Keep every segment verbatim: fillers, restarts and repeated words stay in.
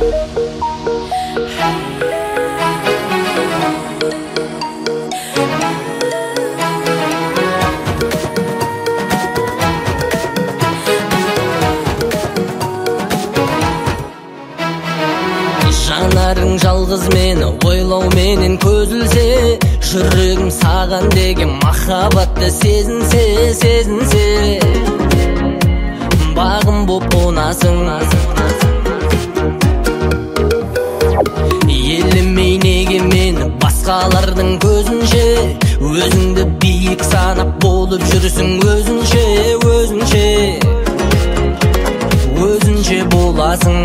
Жанарың жалғыз мені ойлау менен көзілсе, жүрегім саған деген махаббатты сезінсе, сезінсе, бағым боп қонасың. Елемей неге мені басқалардың көзінше, өзіңді биік санап болып жүрсің өзінше, өзінше, өзінше боласың.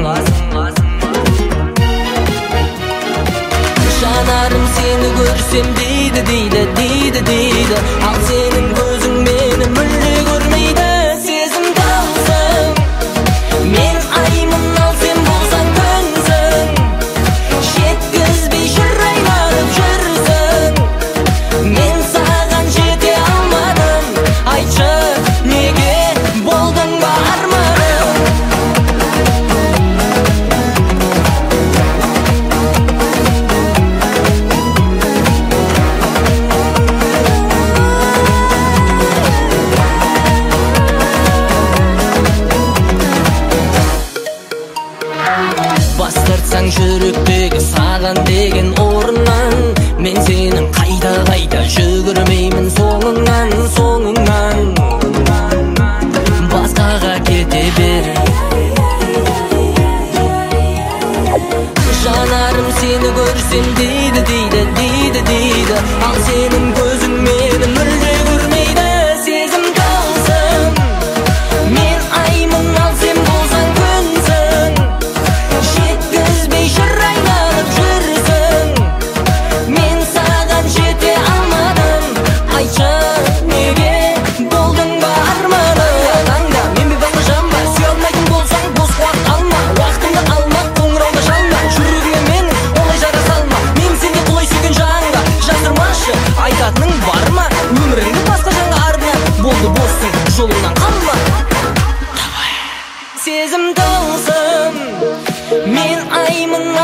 Жанарым сені көрсем дейді, дейді, дейді, дейді, ал сенің көзің мені мүлде көрмейді. Сезім таусың, мен аймын, ал сен болсаң күнсің, жеткізбей жыр айналып жүрсің, мен саған жете алмадым. Айтшы, неге болдың ба арманым? Бас тартсаң жүректегі саған деген орыннан, мен сенің қайта-қайта жүгірмеймін соңыңнан, соңыңнан. Басқаға кете бер. Жанарым сені көрсем дейді, дейді, дейді, дейді, ал сенің көзің мені мүлде көрмейді. Сезім таусың, мен аймын, ал сен болсаң күнсің, жеткізбей жыр айналып жүрсің, мен саған жете алмадым. Айтшы, неге болдың ба арманым? Таңда мен бе басқа жан ба? Сүйе алмайтын болсаң бос уақыт алма, уақытыңды алма, қоңырауды шалма, жүрегіме менің олай жара салма. Мен сенде құлай сүйген жанға жасырмашы, айтатының бар ма? Өміріңді басқа жанға арна, болды боссың, жолыңнан қалма. Сезім таусың, мен аймын,